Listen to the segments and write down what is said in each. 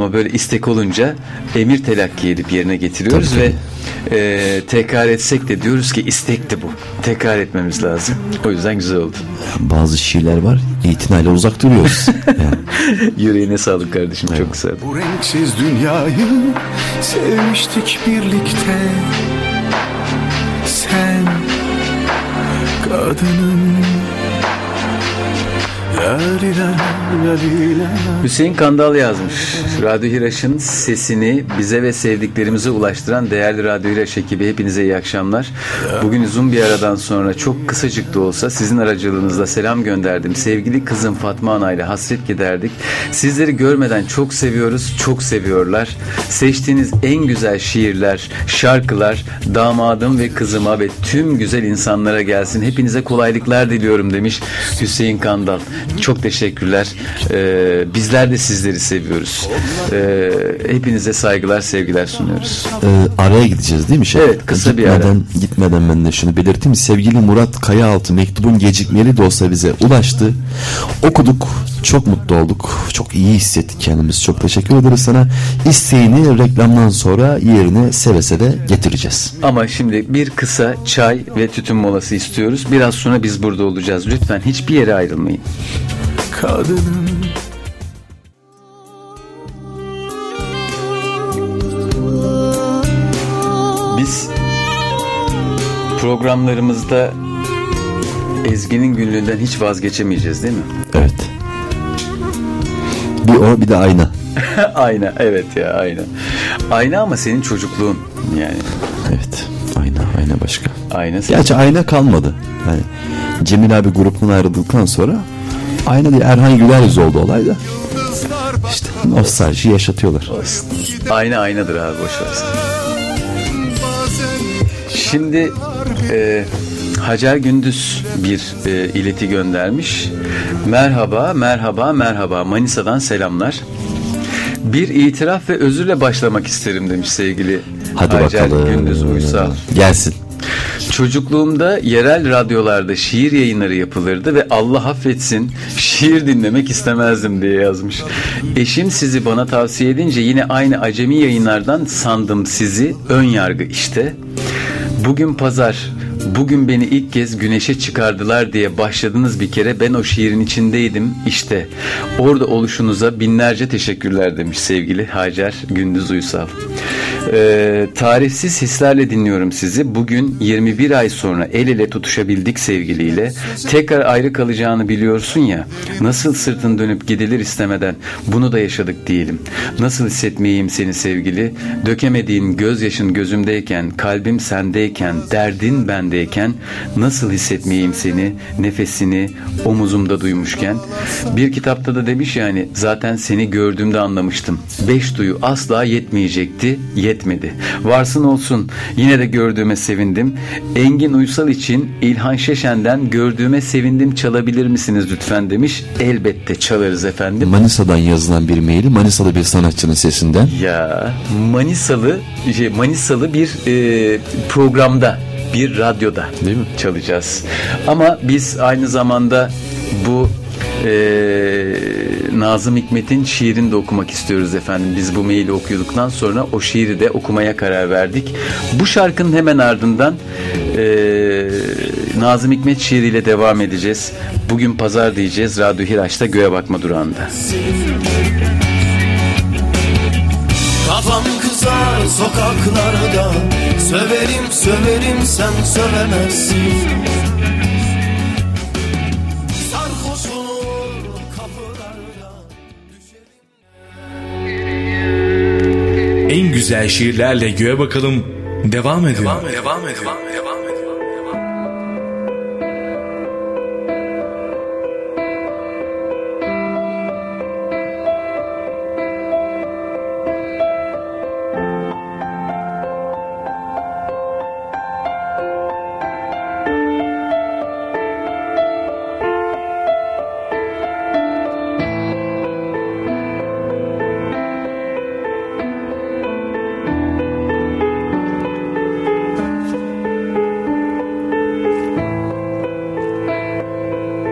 Ama böyle istek olunca emir telakki edip yerine getiriyoruz tabii. Ve tekrar etsek de diyoruz ki istekti bu. Tekrar etmemiz lazım. O yüzden güzel oldu. Bazı şiirler var, itinayla uzak duruyoruz. Yani. Yüreğine sağlık kardeşim. Evet. Çok güzel. Bu renksiz dünyayı sevmiştik birlikte. Sen kadının. Hüseyin Kandal yazmış. Radyo Hiraş'ın sesini bize ve sevdiklerimize ulaştıran değerli Radyo Hiraş ekibi, hepinize iyi akşamlar. Bugün uzun bir aradan sonra çok kısacık da olsa sizin aracılığınızla selam gönderdim. Sevgili kızım Fatma Ana ile hasret giderdik. Sizleri görmeden çok seviyoruz, çok seviyorlar. Seçtiğiniz en güzel şiirler, şarkılar damadım ve kızıma ve tüm güzel insanlara gelsin. Hepinize kolaylıklar diliyorum demiş Hüseyin Kandal. Çok teşekkürler. Bizler de sizleri seviyoruz. Hepinize saygılar, sevgiler sunuyoruz. Araya gideceğiz değil mi? Evet, kısa bir ara. Gitmeden ben de şunu belirteyim. Sevgili Murat Kayaaltı mektubun gecikmeli de olsa bize ulaştı. Okuduk. Çok mutlu olduk. Çok iyi hissettik kendimizi. Çok teşekkür ederiz sana. İsteğini reklamdan sonra yerine seve seve getireceğiz. Ama şimdi bir kısa çay ve tütün molası istiyoruz. Biraz sonra biz burada olacağız. Lütfen hiçbir yere ayrılmayın. Kadının. Biz programlarımızda Ezgi'nin günlüğünden hiç vazgeçemeyeceğiz değil mi? Evet. Bir o, bir de ayna. Ayna, evet ya, ayna. Ayna ama senin çocukluğun yani. Evet, ayna başka. Ayna. Gerçi ayna kalmadı. Yani Cemil abi grubundan ayrıldıktan sonra ayna değil, Erhan Güler yüzü oldu olay da. İşte nostalji yaşatıyorlar. Ayna aynadır abi, boş versin. Şimdi Hacer Gündüz bir ileti göndermiş. Merhaba Manisa'dan selamlar. Bir itiraf ve özürle başlamak isterim demiş sevgili Hadi Hacer bakalım. Gündüz Uysal. Gelsin. Çocukluğumda yerel radyolarda şiir yayınları yapılırdı ve Allah affetsin şiir dinlemek istemezdim diye yazmış. Eşim sizi bana tavsiye edince yine aynı acemi yayınlardan sandım sizi, ön yargı işte. Bugün pazar, bugün beni ilk kez güneşe çıkardılar diye başladınız bir kere, ben o şiirin içindeydim işte. Orada oluşunuza binlerce teşekkürler demiş sevgili Hacer Gündüz Uysal. Tarifsiz hislerle dinliyorum sizi. Bugün 21 ay sonra el ele tutuşabildik sevgiliyle. Tekrar ayrı kalacağını biliyorsun ya. Nasıl sırtın dönüp gidilir istemeden, bunu da yaşadık diyelim. Nasıl hissetmeyeyim seni sevgili? Dökemediğin gözyaşın gözümdeyken, kalbim sendeyken, derdin bendeyken, nasıl hissetmeyeyim seni, nefesini omuzumda duymuşken. Bir kitapta da demiş yani, zaten seni gördüğümde anlamıştım. 5 duyu asla yetmeyecekti, yetmedi. Varsın olsun, yine de gördüğüme sevindim. Engin Uysal için İlhan Şeşen'den gördüğüme sevindim çalabilir misiniz lütfen demiş. Elbette çalarız efendim. Manisa'dan yazılan bir maili, Manisalı bir sanatçının sesinden. Ya Manisalı bir programda, bir radyoda değil mi çalacağız. Ama biz aynı zamanda bu Nazım Hikmet'in şiirini de okumak istiyoruz efendim. Biz bu maili okuduktan sonra o şiiri de okumaya karar verdik. Bu şarkının hemen ardından Nazım Hikmet şiiriyle devam edeceğiz. Bugün pazar diyeceğiz. Radyo Hiraş'ta Göğe Bakma durağında. Kafam kızar sokaklarda, söverim sen sövemezsin. Sarhoş olur kapılarda, düşerim. En güzel şiirlerle göğe bakalım devam ediyor.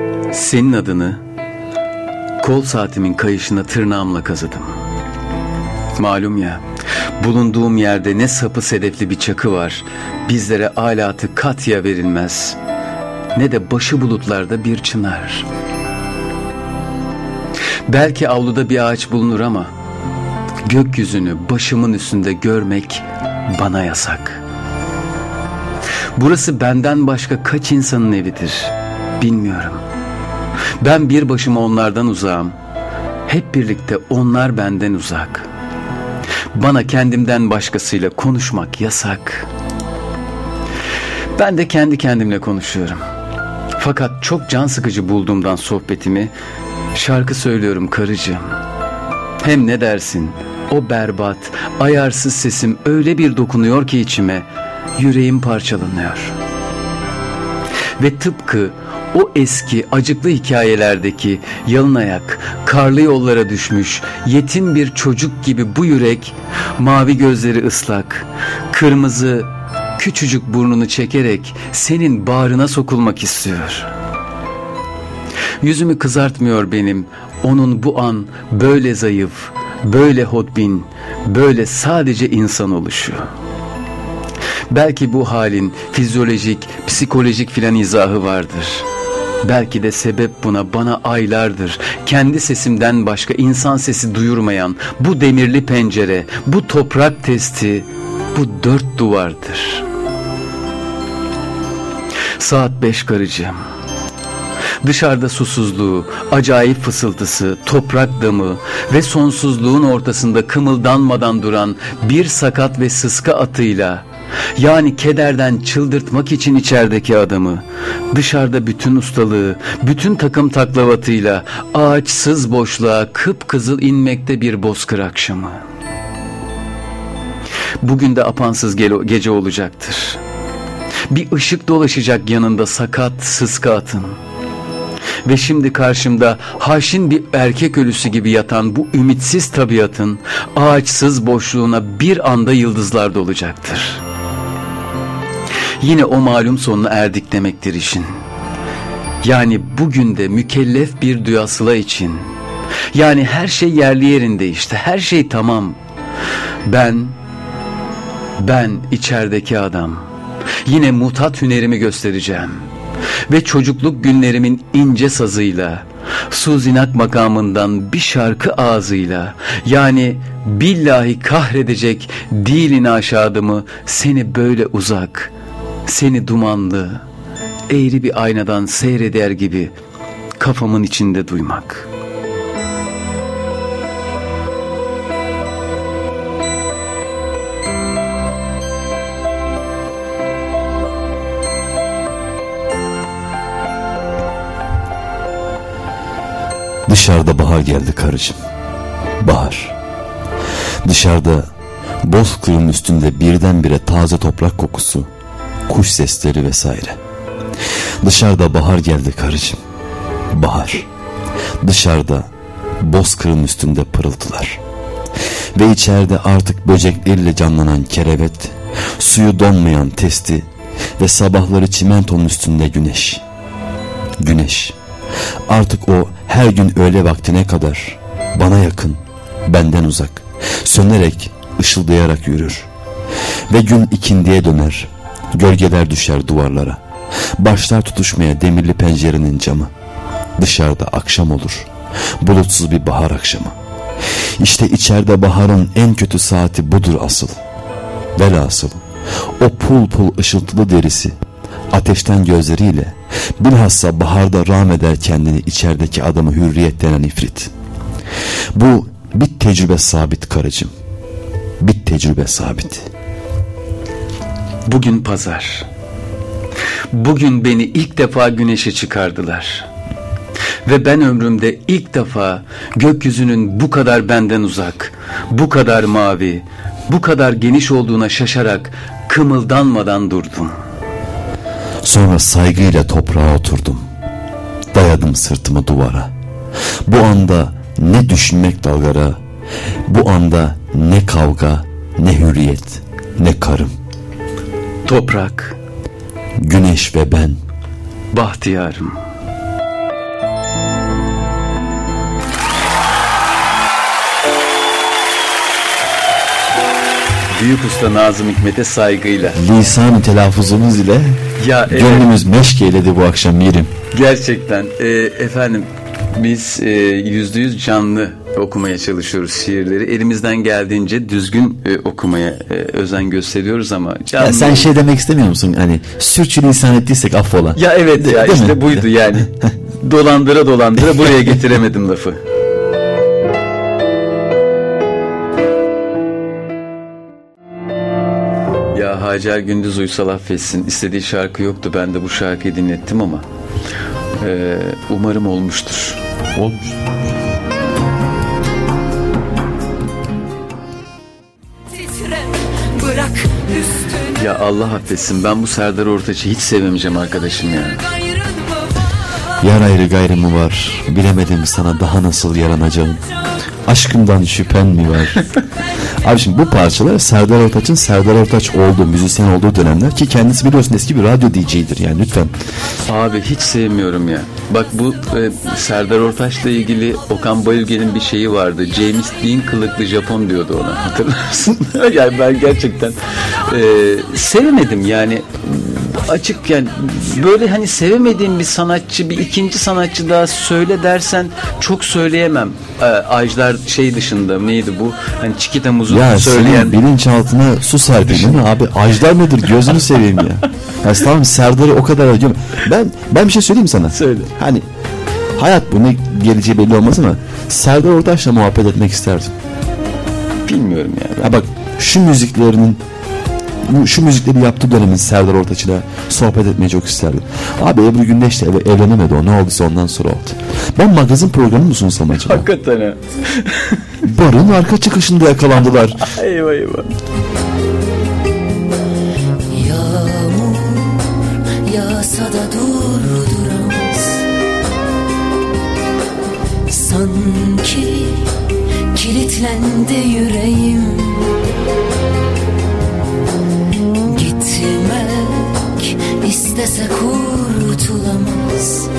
Senin adını kol saatimin kayışına tırnağımla kazıdım. Malum ya, bulunduğum yerde ne sapı sedefli bir çakı var, bizlere alatı katya verilmez, ne de başı bulutlarda bir çınar. Belki avluda bir ağaç bulunur ama gökyüzünü başımın üstünde görmek bana yasak. Burası benden başka kaç insanın evidir bilmiyorum. Ben bir başıma onlardan uzağım. Hep birlikte onlar benden uzak. Bana kendimden başkasıyla konuşmak yasak. Ben de kendi kendimle konuşuyorum. Fakat çok can sıkıcı bulduğumdan sohbetimi şarkı söylüyorum karıcığım. Hem ne dersin, o berbat, ayarsız sesim öyle bir dokunuyor ki içime, yüreğim parçalanıyor. Ve tıpkı o eski acıklı hikayelerdeki yalın ayak, karlı yollara düşmüş yetim bir çocuk gibi bu yürek, mavi gözleri ıslak, kırmızı küçücük burnunu çekerek senin bağrına sokulmak istiyor. Yüzümü kızartmıyor benim onun bu an böyle zayıf, böyle hodbin, böyle sadece insan oluşu. Belki bu halin fizyolojik, psikolojik filan izahı vardır. Belki de sebep bana aylardır kendi sesimden başka insan sesi duyurmayan bu demirli pencere, bu toprak testi, bu 4 duvardır. Saat 5 karıcığım. Dışarıda susuzluğu, acayip fısıltısı, toprak damı ve sonsuzluğun ortasında kımıldanmadan duran bir sakat ve sıska atıyla, yani kederden çıldırtmak için içerideki adamı, dışarıda bütün ustalığı, bütün takım taklavatıyla ağaçsız boşluğa kıpkızıl inmekte bir bozkır akşamı. Bugün de apansız gece olacaktır. Bir ışık dolaşacak yanında sakat sıska atın. Ve şimdi karşımda haşin bir erkek ölüsü gibi yatan bu ümitsiz tabiatın ağaçsız boşluğuna bir anda yıldızlar dolacaktır. Yine o malum sonuna erdik demektir işin. Yani bugün de mükellef bir duyasıla için. Yani her şey yerli yerinde işte, her şey tamam. Ben içerideki adam. Yine mutat hünerimi göstereceğim. Ve çocukluk günlerimin ince sazıyla, Suzinak makamından bir şarkı ağzıyla, yani billahi kahredecek dilin aşağıdımı seni böyle uzak, seni dumanlı, eğri bir aynadan seyreder gibi kafamın içinde duymak. Dışarıda bahar geldi karıcığım. Bahar. Dışarıda bozkırın üstünde birdenbire taze toprak kokusu, kuş sesleri vesaire. Dışarıda bahar geldi karıcığım. Bahar. Dışarıda bozkırın üstünde pırıltılar. Ve içeride artık böcekleriyle canlanan kerevet, suyu donmayan testi ve sabahları çimentonun üstünde güneş. Güneş. Artık o her gün öğle vaktine kadar bana yakın, benden uzak, sönerek, ışıldayarak yürür. Ve gün ikindiye döner, gölgeler düşer duvarlara, başlar tutuşmaya demirli pencerenin camı. Dışarıda akşam olur, bulutsuz bir bahar akşamı. İşte içeride baharın en kötü saati budur asıl. Velhasıl o pul pul ışıltılı derisi, ateşten gözleriyle bilhassa baharda rahmeder kendini içerideki adamı hürriyet denen ifrit. Bu bir tecrübe sabit karıcığım. Bir tecrübe sabit. Bugün pazar. Bugün beni ilk defa güneşe çıkardılar. Ve ben ömrümde ilk defa gökyüzünün bu kadar benden uzak, bu kadar mavi, bu kadar geniş olduğuna şaşarak kımıldanmadan durdum. Sonra saygıyla toprağa oturdum. Dayadım sırtımı duvara. Bu anda ne düşünmek dalgara, bu anda ne kavga, ne hürriyet, ne karım. Toprak, güneş ve ben, bahtiyarım. Büyük usta Nazım Hikmet'e saygıyla. Lisan-ı telaffuzumuz ile Ya evet, gönlümüz meşkeyledi bu akşam Mirim. gerçekten efendim biz %100 canlı okumaya çalışıyoruz şiirleri. Elimizden geldiğince düzgün okumaya özen gösteriyoruz ama canlı... Ya sen şey demek istemiyor musun? Hani sürçülisan ettiysek affola. Ya evet ya, Değil işte mi? buydu yani. Dolandıra dolandıra buraya getiremedim lafı. Ya Hacer Gündüz Uysal affetsin. İstediği şarkı yoktu. Ben de bu şarkıyı dinlettim ama umarım olmuştur. Olmuş. Bırak üstüne Ya Allah affetsin, ben bu Serdar Ortaç'ı hiç sevmeyeceğim arkadaşım ya. gayrın mı var? Yar ayrı gayrı mı var? Bilemedim sana daha nasıl yaranacağım. Aşkımdan şüphen mi var? Abi şimdi bu parçalar Serdar Ortaç'ın Serdar Ortaç olduğu, müzisyen olduğu dönemler ki kendisi biliyorsun eski bir radyo DJ'dir yani lütfen. Abi hiç sevmiyorum ya. Bak bu Serdar Ortaç'la ilgili Okan Bayülgen'in bir şeyi vardı. James Dean kılıklı Japon diyordu ona. Hatırlarsın? Yani ben gerçekten sevemedim yani. Açık yani, böyle hani sevemediğim bir sanatçı, bir ikinci sanatçı daha söyle dersen çok söyleyemem. Ajlar şey dışında neydi bu? Hani Çikita Muz'u Ya söyleyen. senin bilinçaltına su serpil değil mi abi? Ajdar nedir gözünü seveyim ya. Ya tamam Serdar'ı o kadar acıyorum. Ben bir şey söyleyeyim mi sana? Söyle. Hani hayat bu, ne geleceği belli olmaz ama Serdar Ortaç'la muhabbet etmek isterdim. Bilmiyorum ya. Ya bak şu müzikleri yaptığı dönemin Serdar Ortaç'la sohbet etmeyi çok isterdim. Abi Ebru Gündeş'le evlenemedi o. Ne olduysa ondan sonra oldu. Ben magazin programı mı sunsam acaba? Hakikaten ha. Barın arka çıkışında yakalandılar. Eyvah eyvah. Yağmur yağsa da durduramaz. Sanki kilitlendi yüreğim. Gitmek istese kurtulamaz.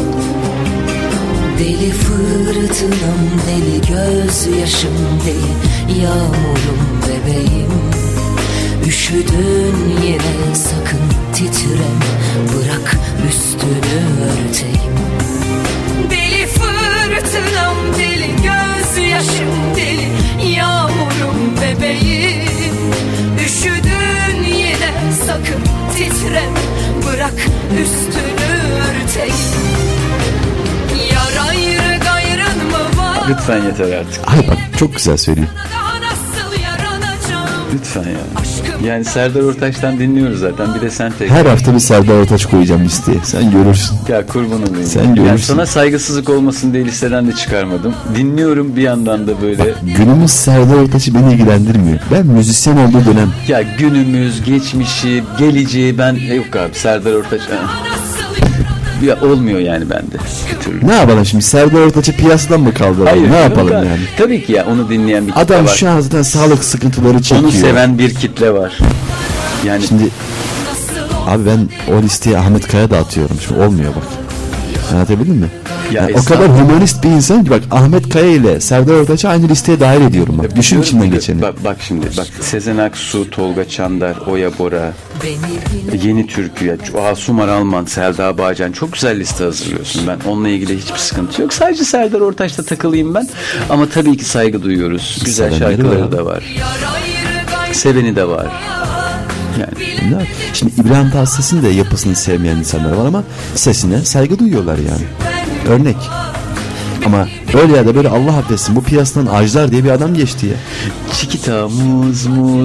Deli fırtınam, deli gözyaşım, deli yağmurum bebeğim. Üşüdün yine sakın titreme, bırak üstünü örteyim. Deli fırtınam, deli gözyaşım, deli yağmurum bebeğim. Üşüdün yine sakın titreme, bırak üstünü örteyim. Yar ayrı gayrın mı var? Lütfen yeter artık. Ay bak çok güzel söylüyor. Daha nasıl yaranacağım? Lütfen ya. Yani Serdar Ortaç'tan dinliyoruz zaten. Bir de sen tek. Her hafta bir Serdar Ortaç koyacağım listeye. Sen görürsün. Ya kurban olayım. Sen Yani görürsün. sana saygısızlık olmasın diye listeden de çıkarmadım. Dinliyorum bir yandan da böyle. Günümüz Serdar Ortaç'ı beni ilgilendirmiyor. Ben müzisyen olduğu dönem. Ya günümüz, geçmişi, geleceği ben yok abi Serdar Ortaç. Ya olmuyor yani bende. Bir türlü. Ne yapalım şimdi Serdar Ortaç'ı piyasadan mı kaldıralım? Ne canım yapalım da- yani? Tabii ki ya onu dinleyen bir kitle Adam var. şu an zaten sağlık sıkıntıları çekiyor. Onu seven bir kitle var. Yani Şimdi abi ben o listeye Ahmet Kaya da atıyorum. Şimdi olmuyor bak. Anlatabildim mi? Ya Yani o kadar hümanist bir insan ki bak Ahmet Kaya ile Serdar Ortaç'ı aynı listeye dahil ediyorum bak. Düşün biliyorum içinden ki- geçeni. Bak şimdi bak Sezen Aksu, Tolga Çandar, Oya Bora, Yeni Türkü, Asuman Alman, Selda Bağcan çok güzel liste hazırlıyorsun. Ben onunla ilgili hiçbir sıkıntı yok. Sadece Serdar Ortaç'ta takılayım ben. Ama tabii ki saygı duyuyoruz. Güzel Sevenleri şarkıları var. da var. Seveni de var. Yani Ne? Şimdi İbrahim Tatlıses'in de yapısını sevmeyen insanlar var ama sesine saygı duyuyorlar yani. Örnek. Ama öyle ya da böyle Allah affetsin bu piyasadan Ajdar diye bir adam geçti ya. Çikita, muz.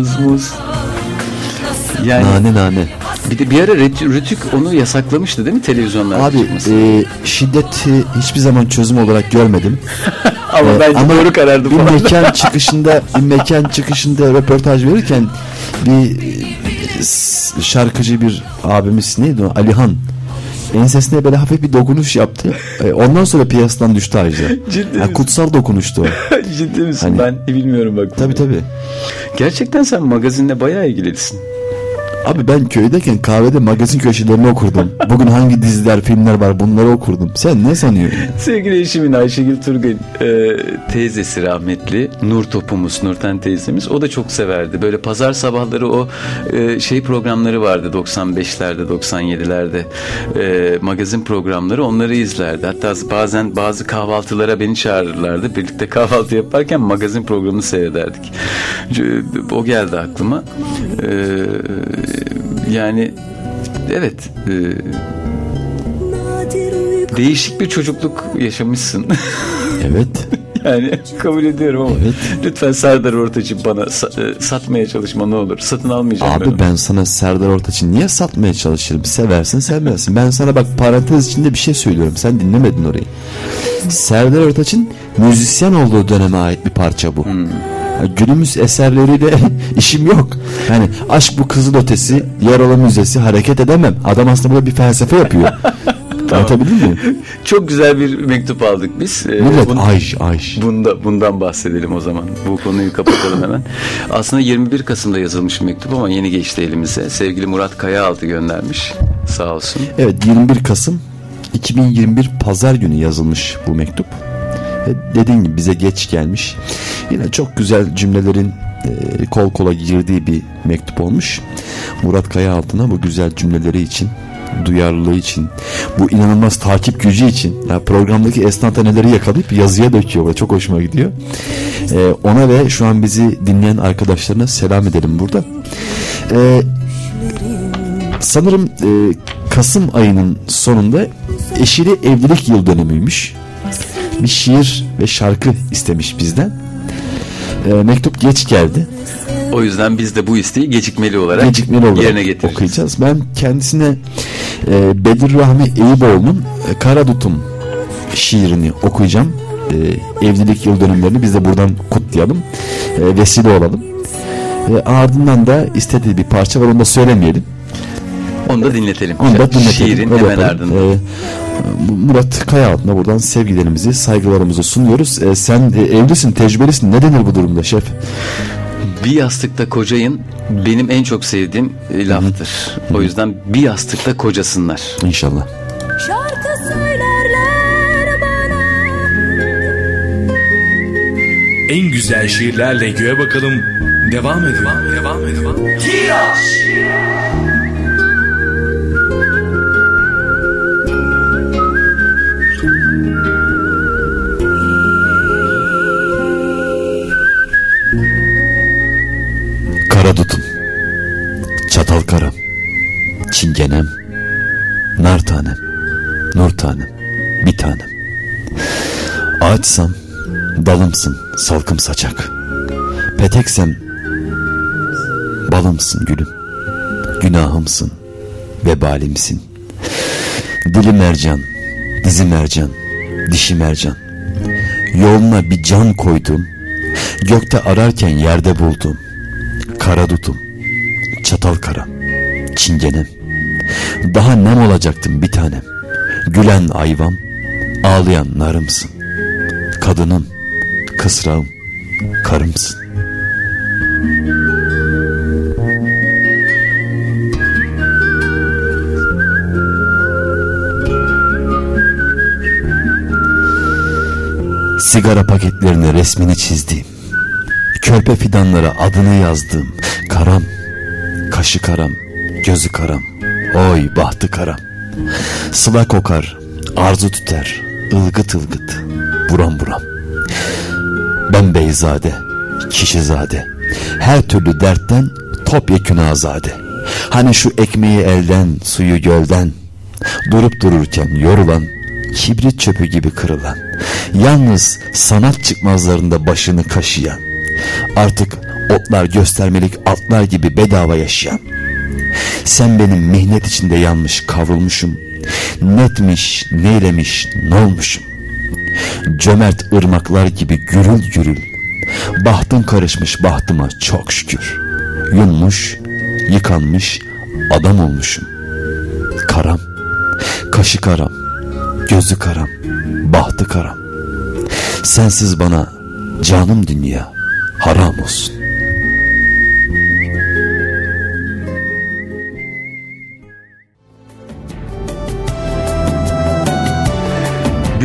Yani Nane. bir de bir ara Rütük onu yasaklamıştı değil mi televizyonlarda Abi çıkması? şiddeti hiçbir zaman çözüm olarak görmedim. Ama bence doğru karardı bir falan. mekan çıkışında röportaj verirken bir şarkıcı bir abimiz neydi o? Alihan ensesine böyle hafif bir dokunuş yaptı. Ondan sonra piyasadan düştü Ajdar. Ciddi Yani misin? kutsal dokunuştu o. Ciddi misin? Hani- Ben bilmiyorum bak. Tabii. Gerçekten sen magazinle bayağı ilgilisin. Abi ben köydeyken kahvede magazin köşelerini okurdum. Bugün hangi diziler, filmler var bunları okurdum. Sen ne sanıyorsun? Sevgili eşimin Ayşegül Turgay teyzesi rahmetli Nur Topumuz, Nurten teyzemiz, o da çok severdi. Böyle pazar sabahları o programları vardı 95'lerde 97'lerde magazin programları, onları izlerdi. Hatta bazen bazı kahvaltılara beni çağırırlardı. Birlikte kahvaltı yaparken magazin programını seyrederdik. O geldi aklıma. Yani evet, değişik bir çocukluk yaşamışsın. Evet. Yani kabul ediyorum ama evet. Lütfen Serdar Ortaç'ı bana satmaya çalışma ne olur. Satın almayacağım. Abi ben sana Serdar Ortaç'ı niye satmaya çalışırım? Seversin sevmezsin. Ben sana bak parantez içinde bir şey söylüyorum. Sen dinlemedin orayı. Serdar Ortaç'ın müzisyen olduğu döneme ait bir parça bu. Günümüz eserleriyle işim yok. Yani aşk bu kızıl ötesi, Yaralı Müzesi, hareket edemem. Adam aslında burada bir felsefe yapıyor. Anlatabildim mi? Çok güzel bir mektup aldık biz. Millet Ayş. Bundan bahsedelim o zaman. Bu konuyu kapatalım hemen. Aslında 21 Kasım'da yazılmış mektup ama yeni geçti elimize. Sevgili Murat Kayaaltı göndermiş. Sağ olsun. Evet, 21 Kasım 2021 Pazar günü yazılmış bu mektup. Dediğim gibi bize geç gelmiş. Yine çok güzel cümlelerin kol kola girdiği bir mektup olmuş. Murat Kayaaltı'na bu güzel cümleleri için, duyarlılığı için, bu inanılmaz takip gücü için, yani programdaki enstantaneleri yakalayıp yazıya döküyor. Çok hoşuma gidiyor. Ona ve şu an bizi dinleyen arkadaşlarına selam edelim burada. Sanırım Kasım ayının sonunda eşiyle evlilik yıl dönümüymüş. Bir şiir ve şarkı istemiş bizden. Mektup geç geldi. O yüzden biz de bu isteği gecikmeli olarak yerine getireceğiz. Okuyacağız. Ben kendisine Bedirrahmi Eyüboğlu'nun Karadutum şiirini okuyacağım. Evlilik yıl dönümlerini biz de buradan kutlayalım. Vesile olalım. Ardından da istediği bir parça var, onu da söylemeyelim. Onu da dinletelim. Şiirin hemen ardından. Murat Kayaaltı'na buradan sevgilerimizi, saygılarımızı sunuyoruz. Sen evlisin, tecrübelisin. Ne denir bu durumda şef? Bir yastıkta kocayın benim en çok sevdiğim laftır. O yüzden bir yastıkta kocasınlar. İnşallah. Şarkı söylerler bana. En güzel şiirlerle göğe bakalım. Devam edelim. Karadutum, çatal karam, çingenem, nar tanem, nur tanem, bir tanem. Ağaçsam dalımsın salkım saçak, peteksem balımsın gülüm, günahımsın, vebalimsin. Dili mercan, dizi mercan, dişi mercan, yoluna bir can koydum, gökte ararken yerde buldum. Karadutum, çatal karam, çingenem, daha nem olacaktım bir tanem. Gülen ayvam, ağlayan narımsın. Kadınım, kısrağım, karımsın. Sigara paketlerine resmini çizdiğim, körpe fidanlara adını yazdım. Karam, kaşı karam, gözü karam, oy bahtı karam. Sıla kokar, arzu tüter, ılgıt ılgıt, buram buram. Ben beyzade, kişizade, her türlü dertten topyekün azade. Hani şu ekmeği elden, suyu gölden, durup dururken yorulan, kibrit çöpü gibi kırılan, yalnız sanat çıkmazlarında başını kaşıyan, artık otlar göstermelik atlar gibi bedava yaşayan. Sen benim mihnet içinde yanmış kavrulmuşum, netmiş neylemiş nolmuşum. Cömert ırmaklar gibi gürül gürül, bahtın karışmış bahtıma çok şükür. Yunmuş, yıkanmış adam olmuşum. Karam, kaşı karam, gözü karam, bahtı karam. Sensiz bana canım dünya haram olsun.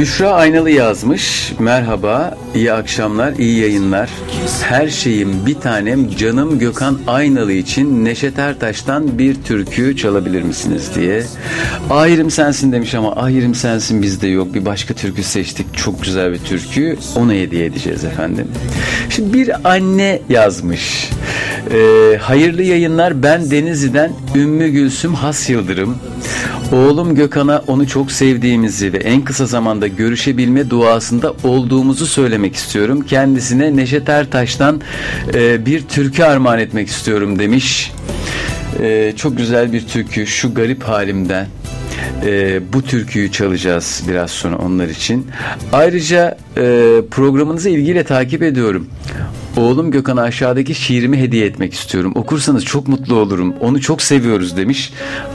Büşra Aynalı yazmış. Merhaba, iyi akşamlar, iyi yayınlar. Her şeyim bir tanem canım Gökhan Aynalı için Neşet Ertaş'tan bir türkü çalabilir misiniz diye. Ahirim Sensin demiş ama Ahirim Sensin bizde yok. Bir başka türkü seçtik. Çok güzel bir türkü. Onu hediye edeceğiz efendim. Şimdi bir anne yazmış. Hayırlı yayınlar. Ben Denizli'den Ümmü Gülsüm Has Yıldırım. Oğlum Gökhan'a onu çok sevdiğimizi ve en kısa zamanda görüşebilme duasında olduğumuzu söylemek istiyorum. Kendisine Neşet Ertaş'tan bir türkü armağan etmek istiyorum demiş. Çok güzel bir türkü. Şu garip halimden. Bu türküyü çalacağız biraz sonra onlar için. Ayrıca programınızı ilgiyle takip ediyorum. Oğlum Gökhan'a aşağıdaki şiirimi hediye etmek istiyorum. Okursanız çok mutlu olurum. Onu çok seviyoruz demiş.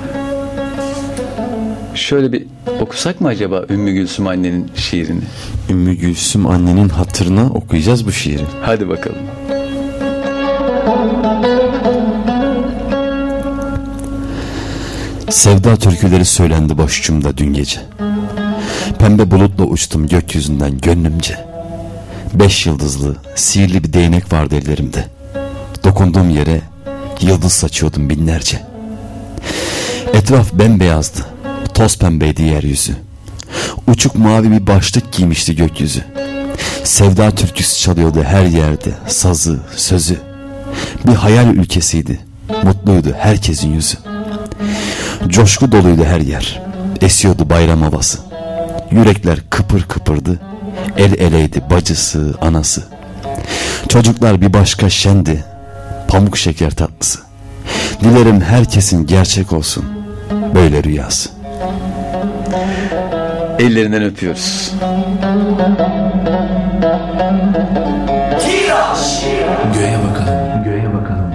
Şöyle bir okusak mı acaba Ümmü Gülsüm annenin şiirini? Ümmü Gülsüm annenin hatırına okuyacağız bu şiiri. Hadi bakalım. Sevda türküleri söylendi boşçumda dün gece. Pembe bulutla uçtum gökyüzünden gönlümce. 5 yıldızlı, sihirli bir değnek vardı ellerimde. Dokunduğum yere yıldız saçıyordum binlerce. Etraf bembeyazdı, toz pembeydi yeryüzü. Uçuk mavi bir başlık giymişti gökyüzü. Sevda türküsü çalıyordu her yerde, sazı, sözü. Bir hayal ülkesiydi, mutluydu herkesin yüzü. Coşku doluydu her yer, esiyordu bayram havası. Yürekler kıpır kıpırdı, el eleydi bacısı, anası. Çocuklar bir başka şendi, pamuk şeker tatlısı. Dilerim herkesin gerçek olsun böyle rüyası. Ellerinden öpüyoruz. Göğe bakalım, göğe bakalım.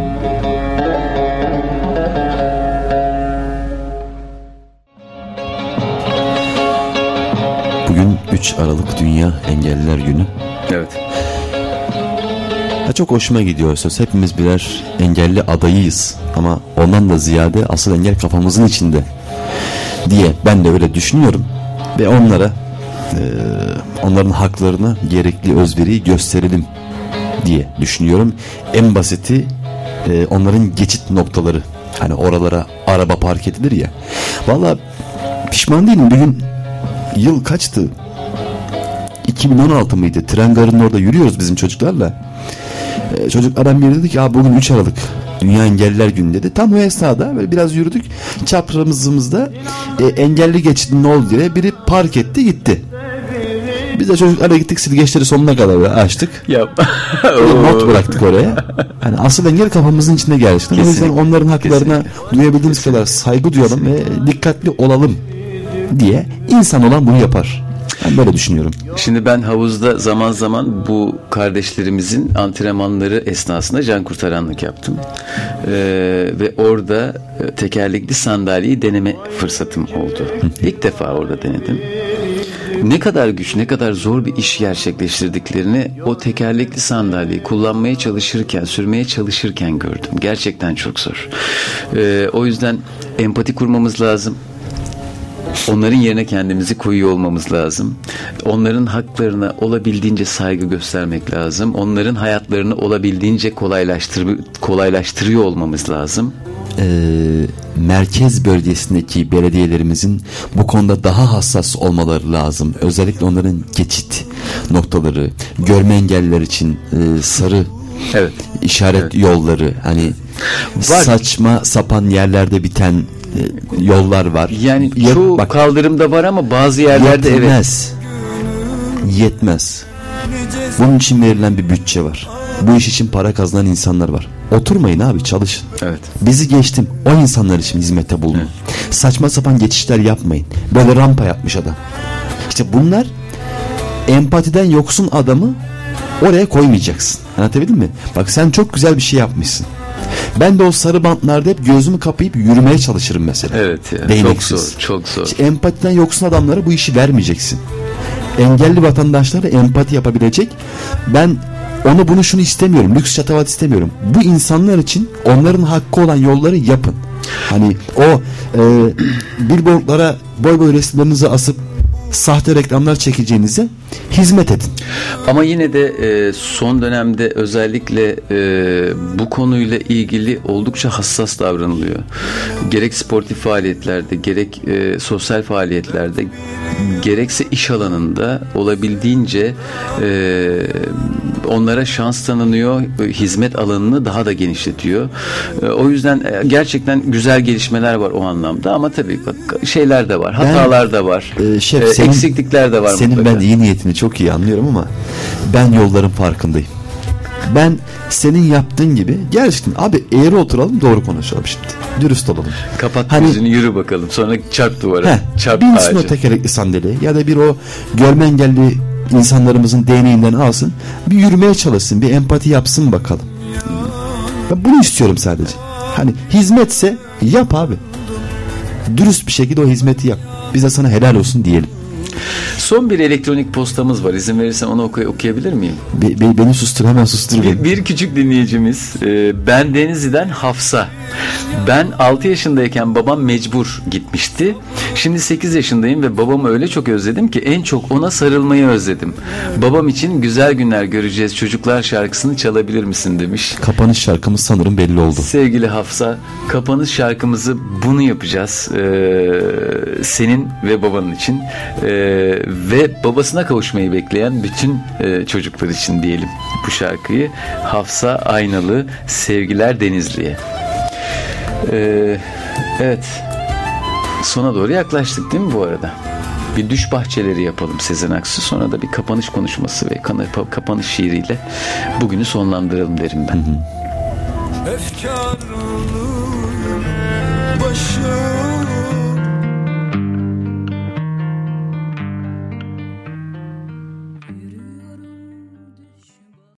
Bugün 3 Aralık Dünya Engelliler Günü. Evet. Çok hoşuma gidiyor söz. Hepimiz birer engelli adayıyız. Ama ondan da ziyade asıl engel kafamızın içinde diye ben de öyle düşünüyorum. Ve onların haklarına gerekli özveriyi gösterelim diye düşünüyorum. En basiti onların geçit noktaları. Hani oralara araba park edilir ya. Vallahi pişman değilim. Bugün yıl kaçtı? 2016 mıydı? Tren garının orada yürüyoruz bizim çocuklarla. Çocuklardan biri dedi ki bugün 3 Aralık Dünya Engelliler Günü dedi. Tam o esnada böyle biraz yürüdük. Çaprazımızda engelli geçidinin olduğu diye biri park etti gitti. Biz de çocuklarla gittik, silgeçleri sonuna kadar açtık. Not bıraktık oraya. Yani asıl engel kafamızın içinde gerçekten. O yüzden onların haklarına duyabildiğimiz kadar saygı duyalım ve dikkatli olalım diye insan olan bunu yapar. Ben böyle düşünüyorum. Şimdi ben havuzda zaman zaman bu kardeşlerimizin antrenmanları esnasında can kurtaranlık yaptım. Ve orada tekerlekli sandalyeyi deneme fırsatım oldu. İlk defa orada denedim. Ne kadar güç, ne kadar zor bir iş gerçekleştirdiklerini o tekerlekli sandalyeyi kullanmaya çalışırken, sürmeye çalışırken gördüm. Gerçekten çok zor. O yüzden empati kurmamız lazım. Onların yerine kendimizi koyuyor olmamız lazım. Onların haklarına olabildiğince saygı göstermek lazım. Onların hayatlarını olabildiğince kolaylaştırıyor olmamız lazım. Merkez bölgesindeki belediyelerimizin bu konuda daha hassas olmaları lazım. Özellikle onların geçit noktaları, görme engelliler için sarı işaret yolları, hani saçma sapan yerlerde biten yollar var. Yani çoğu kaldırımda var ama bazı yerlerde yetmez. Bunun için verilen bir bütçe var. Bu iş için para kazanan insanlar var. Oturmayın abi, çalışın. Evet. Bizi geçtim. O insanlar için hizmette bulunun. Evet. Saçma sapan geçişler yapmayın. Böyle rampa yapmış adam. İşte bunlar, empatiden yoksun adamı oraya koymayacaksın. Anlatabildim mi? Bak sen çok güzel bir şey yapmışsın. Ben de o sarı bantlarda hep gözümü kapayıp yürümeye çalışırım mesela. Evet ya. Değneksiz. Çok zor. İşte empatiden yoksun adamlara bu işi vermeyeceksin. Engelli vatandaşlara empati yapabilecek. Ben şunu istemiyorum. Lüks şatavat istemiyorum. Bu insanlar için onların hakkı olan yolları yapın. Hani o billboardlara boy boy resimlerinizi asıp sahte reklamlar çekeceğinize hizmet edin. Ama yine de son dönemde özellikle bu konuyla ilgili oldukça hassas davranılıyor. Gerek sportif faaliyetlerde, gerek sosyal faaliyetlerde, gerekse iş alanında olabildiğince onlara şans tanınıyor, hizmet alanını daha da genişletiyor. O yüzden gerçekten güzel gelişmeler var o anlamda, ama tabii şeyler de var, hatalar da var, Şef, eksiklikler de var. Senin mutlaka. ben iyi niyetini çok iyi anlıyorum ama ben yolların farkındayım. Ben senin yaptığın gibi gerçekten abi eğri oturalım, doğru konuşalım şimdi. Dürüst olalım. Kapat Hani- gözünü, yürü bakalım. Sonra çarp duvara. Çarp binsin o ağacı. tekerlekli sandalye ya da bir o görme engelli insanlarımızın değneğinden alsın, bir yürümeye çalışsın, bir empati yapsın bakalım. Ben bunu istiyorum sadece. Hani hizmetse yap abi. Dürüst bir şekilde o hizmeti yap. Biz de sana helal olsun diyelim. Son bir elektronik postamız var. İzin verirsen onu okuyabilir miyim? Beni sustur, hemen sustur beni. Bir küçük dinleyicimiz, ben Denizli'den Hafsa. Ben 6 yaşındayken babam mecbur gitmişti. Şimdi 8 yaşındayım ve babamı öyle çok özledim ki en çok ona sarılmayı özledim. Babam için güzel günler göreceğiz çocuklar şarkısını çalabilir misin demiş. Kapanış şarkımız sanırım belli oldu. Sevgili Hafsa, kapanış şarkımızı bunu yapacağız. Senin ve babanın için. Ve babasına kavuşmayı bekleyen bütün çocuklar için diyelim bu şarkıyı. Hafsa Aynalı, sevgiler Denizli'ye. Evet, sona doğru yaklaştık değil mi bu arada? Bir düş bahçeleri yapalım Sezen Aksu, sonra da bir kapanış konuşması ve kapanış şiiriyle bugünü sonlandıralım derim ben. Efkarlı başım